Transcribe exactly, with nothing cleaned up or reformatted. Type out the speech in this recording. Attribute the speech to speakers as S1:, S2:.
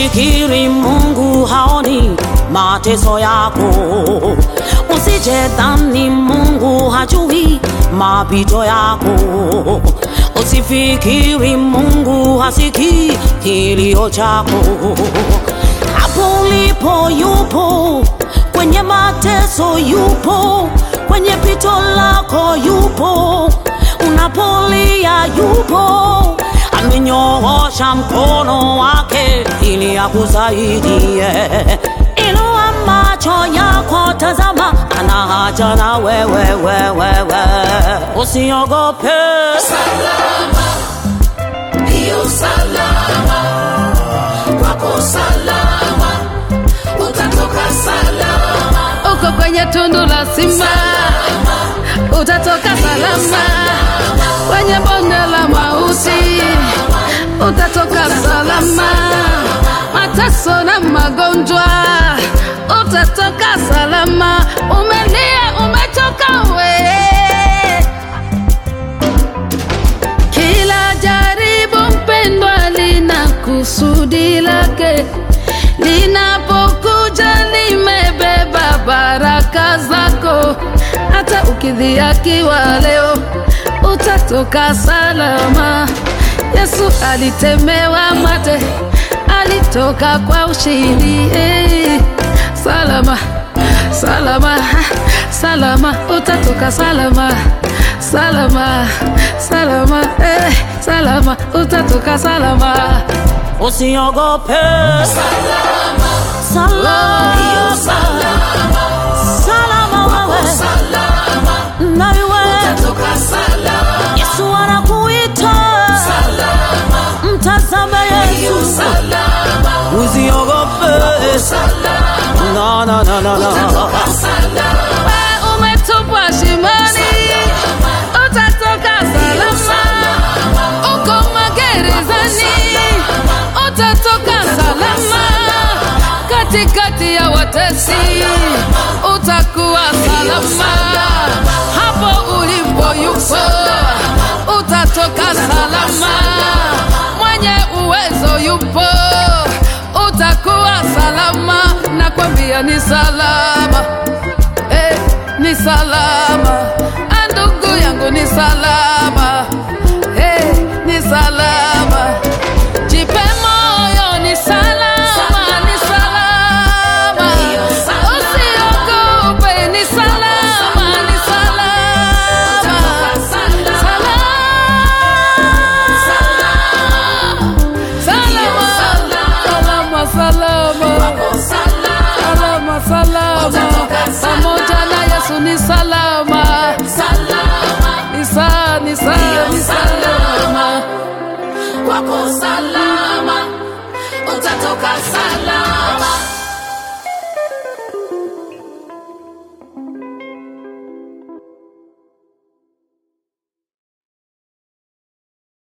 S1: Usifikiri Mungu haoni mateso yako. Usijedhani Mungu hajui mapito yako. Usifikiri Mungu hasikii kilio chako. Hapo ulipo yupo, kwenye mateso yupo, kwenye pito lako yupo, unapolia yupo. Amenyoosha mkono wake ili akusaidie. Inua macho yako, tazama, ana haja na wewe, wewe, usiogope.
S2: Salama, hiyo salama, wako salama, utatoka salama.
S3: Uko kwenye tundu la simba, utatoka salama. Kwenye bonde la mauti, utatoka salama. Mateso na magonjwa, utatoka salama. Umelia, umetoka we. Kila jaribu mpendwa lina kusudi lake. Linapokuja limebeba baraka zako. Hata ukidhihakiwa leo, utatoka salama. Yesu alitemewa mate, alitoka kwa ushindi. Hey, salama, salama, salama, utatoka salama. Salama, salama, eh, salama, utatoka salama.
S1: Usiogope.
S2: Salama,
S1: Salama,
S2: hiyo salama,
S1: salama wewe,
S2: salama,
S1: na wewe
S2: utatoka salama.
S1: Yesu anakuita.
S2: Salama,
S1: Mtazame
S2: hiyo
S1: Yesu.
S2: salama,
S1: Usiogope.
S2: salama,
S1: Na na na na na.
S2: utatoka salama.
S3: Wewe umetupwa shimoni, utatoka salama. Uko magerezani, utatoka salama. Katikati ya watesi, utakuwa salama. Hapo ulipo yupo, utatoka salama. Mwenye uwezo yupo, utakuwa salama. Nakwambia ni salama, eh, ni salama.